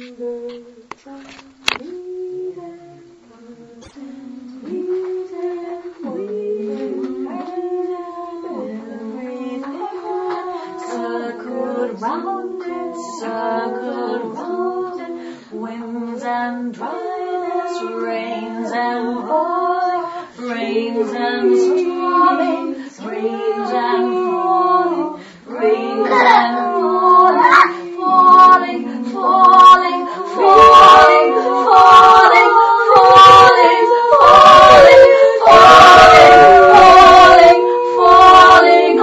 Circled round it, winds and dryness, rains and falling, rains and storming, rains and falling, rains and falling, falling, falling, falling, falling, falling, falling, falling, falling,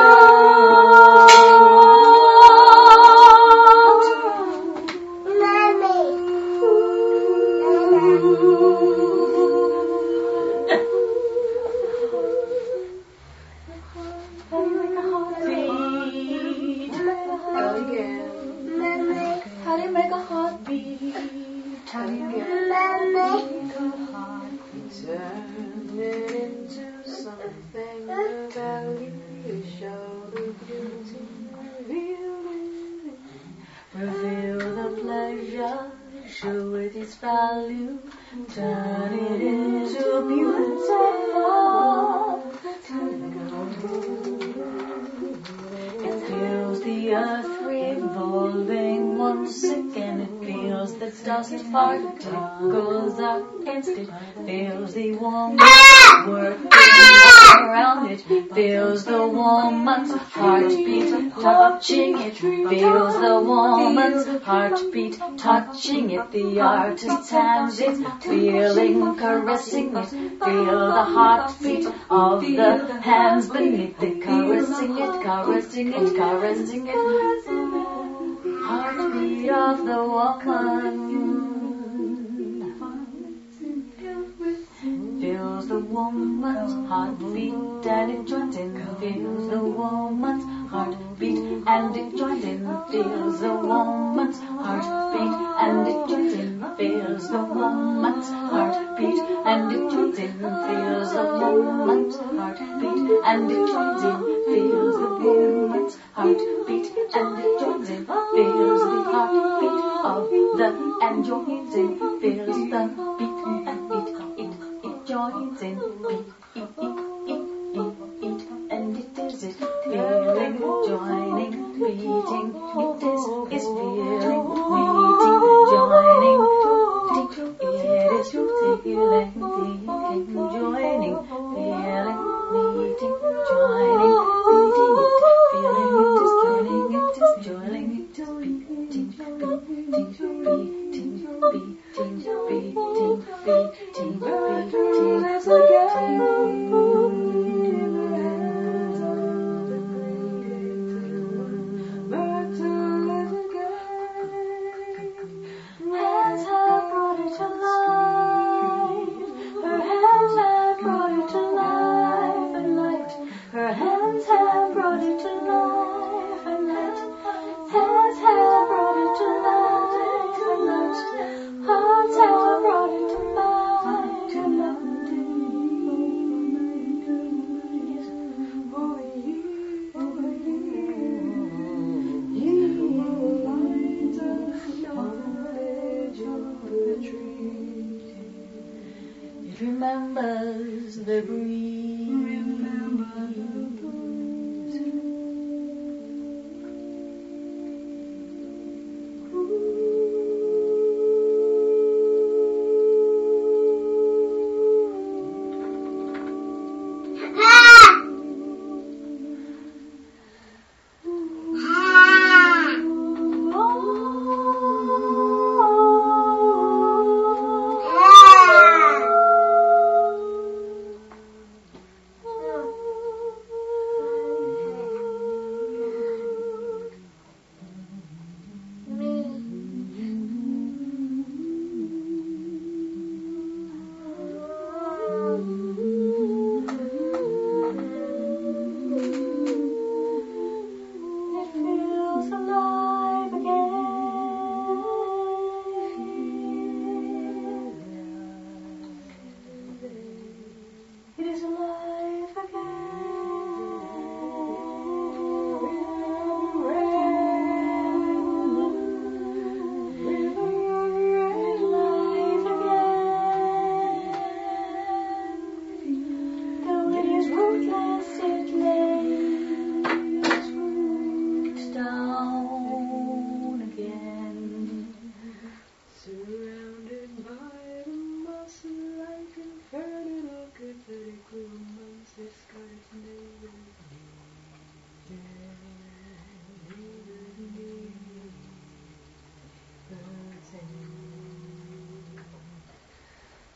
How do you make a heartbeat? How do you make a heartbeat? Turn it into something of value. Show the beauty, Reveal the pleasure, show it its value, turn it into beautiful. It feels the earth revolving once again. It feels the dust particles against it. Feels the warm work around it. Feels the woman's heartbeat touching it. Feels the woman's heartbeat touching it. The artist's hands it feeling, caressing it. Feel the heartbeat of the hands beneath it, caressing it, caressing it, caressing it. Heartbeat of the woman feels the woman's heartbeat and it joins in. Feels the woman's heartbeat and it joins in. Feels the woman's heartbeat and it joins in. Feels the woman's heartbeat and it joins in. Feels the woman's heartbeat and it joins in. Feels the woman's heartbeat and it joins in. Feels the heartbeat of the and joins in. Feels the beat and it joins in. Beat, and it is it. Feeling, joining, beating. It is feeling, meeting, joining. It is feeling, beating, joining, feeling, meeting, joining, beating it. Feeling it is joining, it is joining, it is beating, beating, beating, beating, beating, beating, It remembers the breeze.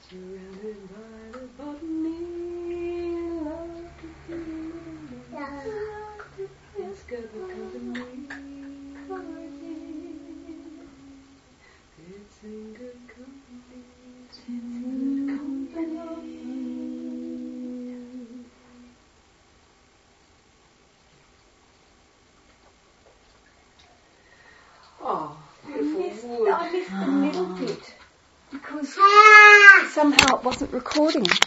surrounded by the botany, love to be, it's good company. It's in good company. It's in good company. Oh, beautiful wood. I missed the middle bit because somehow it wasn't recording.